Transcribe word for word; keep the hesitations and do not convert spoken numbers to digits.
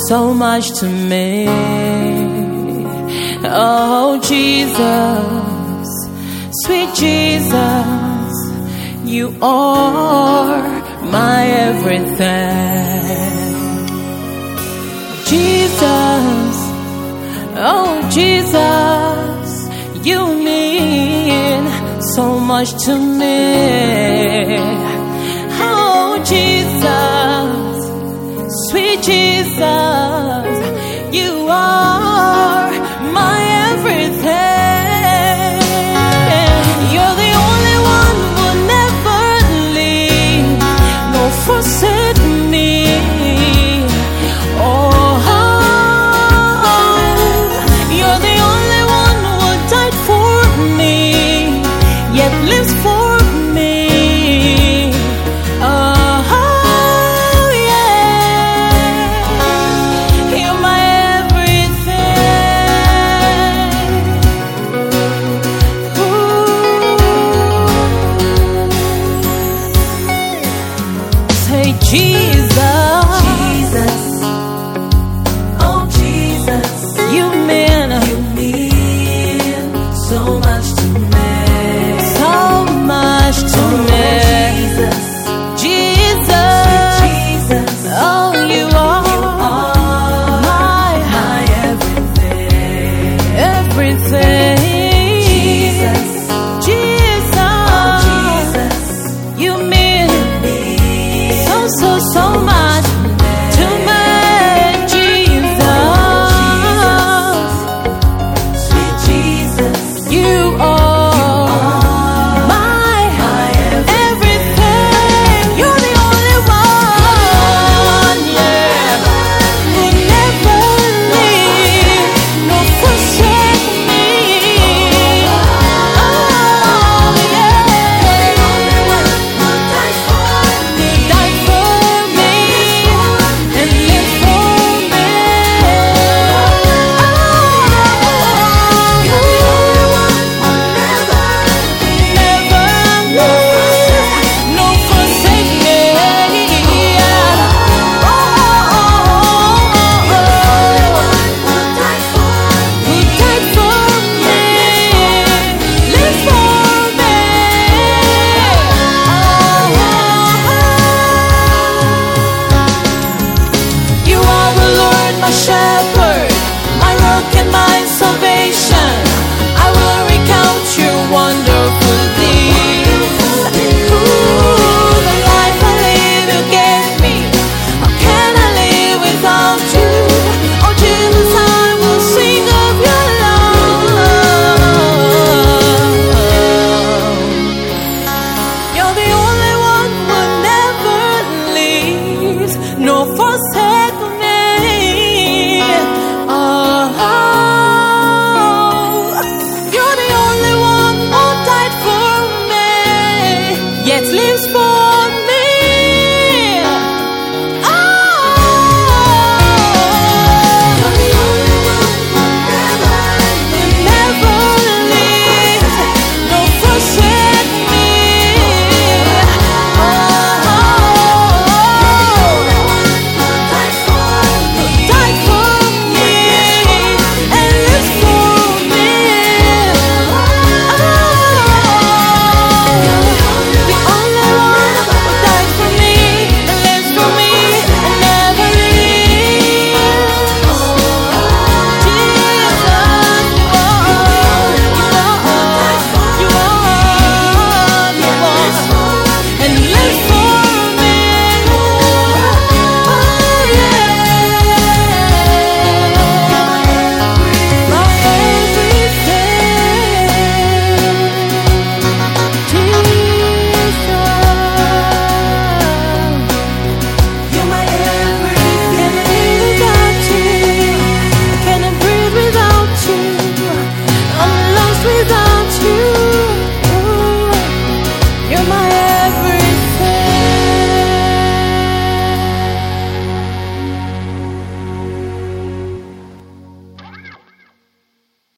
so much to me. Oh Jesus, sweet Jesus, you are my everything. Jesus, oh Jesus, you mean so much to me. Oh Jesus, sweet Jesus, you are my everything. You're the only one who will never leave nor forsake me. Oh, you're the only one who died for me, yet lives for me. Oh, yeah, you're my everything. Ooh. Say Jesus, Jesus, oh Jesus, you mean, you mean so much to me, so much to me. Jesus, Jesus, Jesus, oh you are, my, my everything. everything. Jesus, Jesus, oh Jesus, you mean so, so, so much to me. Jesus, sweet Jesus, you are my everything. You're the only one, yeah, who never leave nor forsake me. Oh yeah, died for me, died for me and lived for me. you're the only one who never Never leave nor forsake me. who died for Who died for me, lives for me. You are the Lord, my shepherd.